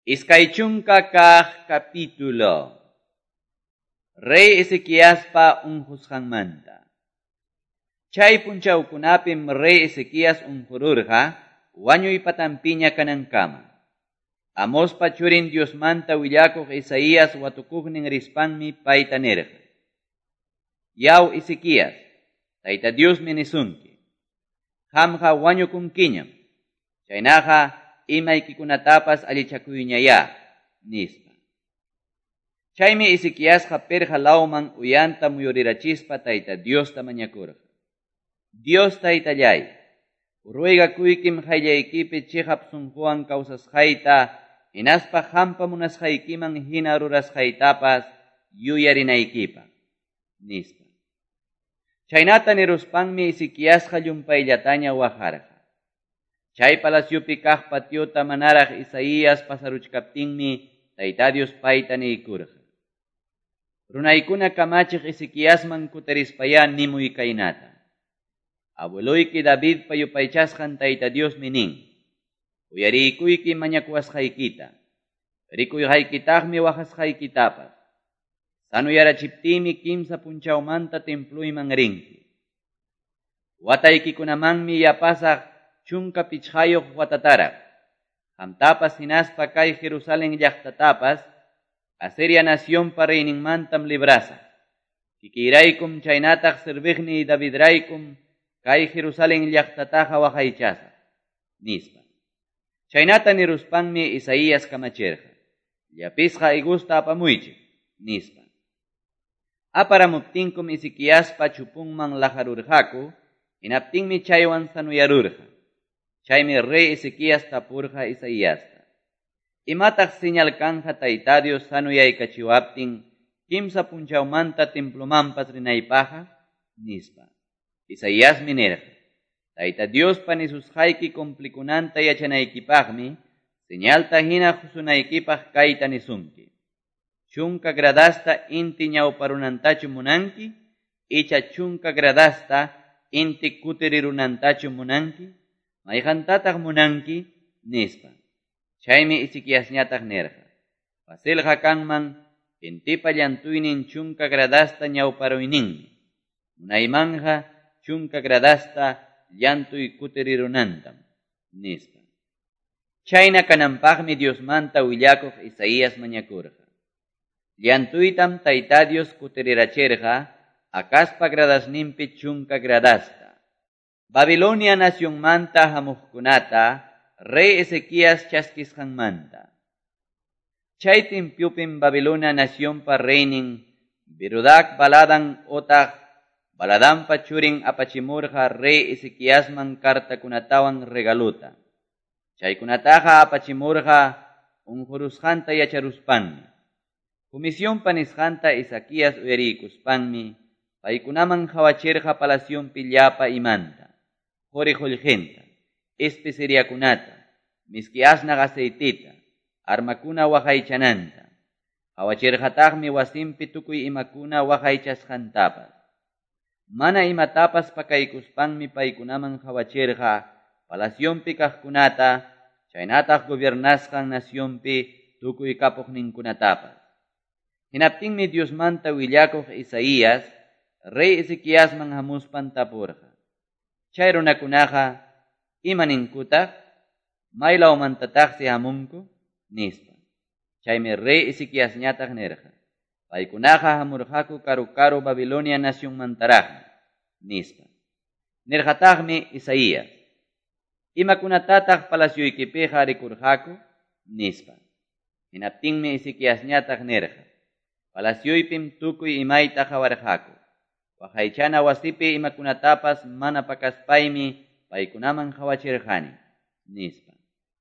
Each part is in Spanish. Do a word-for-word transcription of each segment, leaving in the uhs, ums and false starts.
Iskaychunka kaq capítulo. Rey Ezequiaspa unjusqanmanta. Chay punchawkunapim Rey Ezequias unjururqa, wañuypatampiña kanankama. Amospa churin Diosmanta willakuq Isaías watukuqnin rispanmi payta nirqa. Yaw Ezequias, Tayta Diosmi nisunki. Qamqa wañukunkiñam. Chaynaqa imaykikunatapas allichakuyñaya, nispa. Chaymi Ezequiasqa perqa lawman uyanta muyurirachispa Tayta Diosta mañakurqa. Dios Taytallay, ruegakuykim qayllaykipi chihap sunquwan kawsasqayta, hinaspa qampa munasqaykiman hina rurasqaytapas yuyarinaykipa, nispa. Chaynata niruspanmi Ezequiasqa llumpayllataña wajarqa. Chay palasyupi kaq patiota manaraq Isaías pasaruchkaptinmi Tayta Dios payta niykurqa. Runaykuna kamachiq Ezequiasman kutirispaya nimuy kaynata. Abueluyki David payupaychasqan Tayta Dios nin. Uyarikuyki mañakuwasqaykita. Rikuyqaykitaqmi waqasqaykitapas. Sanuyarachiptimi kimsa punchawmanta templuyman rinki. Wataykikunamanmi yapasaq chunka pichqayuq watataraq. Qamtapas hinaspa kay Jerusalén llaqtatapas, Asiria nacionpa reyninmantam librasaq. Kikiyraykum chaynataq sirviqni Davidraykum kay Jerusalén llaqtataqa waqaychasaq, nispa. Chaynata niruspanmi Isaías kamachirqa. Llapisqa igusta apamuychik, nispa. Aparamuptinkum Ezequiaspa chupunman lajarurqaku, hinaptinmi chaywan sanuyarurqa. Chaymi Rey Ezequias tapurqa Isaíasta. Imataq señal kanja Tayta Dios sanuyaykachiwaptin, kimsa punchawmanta templomanpas rinaypaqa, nispa. Isaías minirqa. Tayta Dios panisusqayki complikunanta yachanaykipaqmi, señalta hina husunaykipaq kayta nisunki. Chunka gradasta inti ñawparunantachu munanki, icha chunka gradasta inti kutirirunantachu munanki, mayqantataq munanki, nispa. Chaymi Ezequiasñataq nirqa. Pasilqa kanman intipa llantuynin chunka gradasta ñawparuyninmi. Munaymanja chunka gradasta llantuy kutirirunantam, nispa. Chayna kananpaqmi Diosmanta willakuq Isaías mañakurqa. Llantuytam Tayta Dios kutirirachirqa, akaspa gradasninpi chunka gradasta. Babilonia nacionmanta hamuqkunata, Rey Ezequias chaskisqanmanta. Chay timpyupim Babilonia nacionpa reynin, Birudak Baladan otaq, Baladanpa churin apachimurqa Rey Ezequiasman kartakunatawan regaluta. Chaykunataqa apachimurqa unjurusqanta yacharuspanmi. Comisión panisqanta Ezequias uyarikuspanmi, paykunaman hawachirqa palasyonpi llapa imanta, qoriqullqinta, especeriakunata, miski asnaq aceitita, armakuna waqaychananta. Hawachirqataqmi wasinpi tukuy imakuna waqaychasqantapas. Mana imatapas pakaykuspanmi paykunaman hawachirqa palasyonpi kaqkunata, chaynataq gobiernasqan nacionpi tukuy kapuqninkunatapas. Hinaptinmi Diosmanta willakuq Isaías, Rey Ezequiasman hamuspan tapurqa. Chay runakunaqa, imaninkutaq, maylawmantataqsi hamunku, nispa. Chaymi Rey Ezequiasñataq nirqa. Paykunaqa hamurqaku karu karu Babilonia nacionmantaraqmi, nispa. Nirqataqmi Isaías. Imakunatataq palasyuykipiqa rikurqaku, nispa. Hinaptinmi Ezequiasñataq nirqa. Palasyuypim tukuy imayta qawarqaku. Waqaychana wasipi imakunatapas mana pakaspaymi paykunaman qhawachirqani, nispa.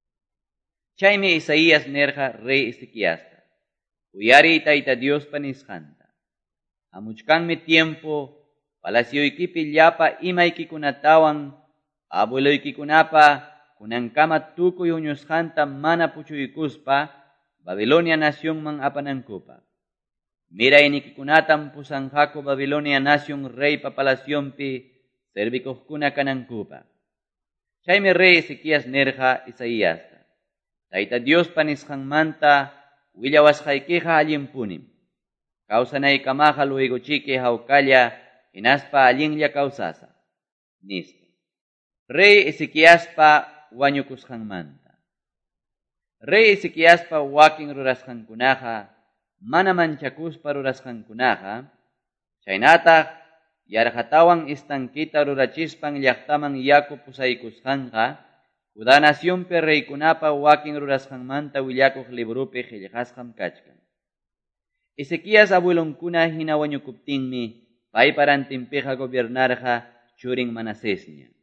Chaymi Isaías nirqa Rey Ezequiasta. Uyari Tayta Diospa nisqanta. Hamuchkanmi tiempo palasyuykipi llapa imaykikunatawan abueluykikunapa kunankama tukuy uñusqanta mana puchuykuspa Babilonia nacionman apanankupa. Miraynikikunatam pusanqaku Babilonia nación reypa palasyonpi servikuqkuna kanankupa. Chaymi Rey Ezequias nirqa Isaíasta. Tayta Dios panisqanmanta willawasqaykiqa allinpunim. Kawsanaykamaqa luegochiki hawkalla hinaspa allinlla kawsasa. Nispa. Rey Ezequiaspa wañukusqanmanta. Rey Ezequiaspa wakin rurasqankunaqa mana manchakuspa rurasqankunaqa chaynataq yarqatawan istankita rurachispan llaqtaman yaku pusaykusqanqa Judá nacionpi reykunapa wakin rurasqanmanta willakuq librupi qillqasqam kachkan. Ezequias abuelonkuna hina wañukuptinmi paypa rantinpiqa gobernarqa churin Manasesña.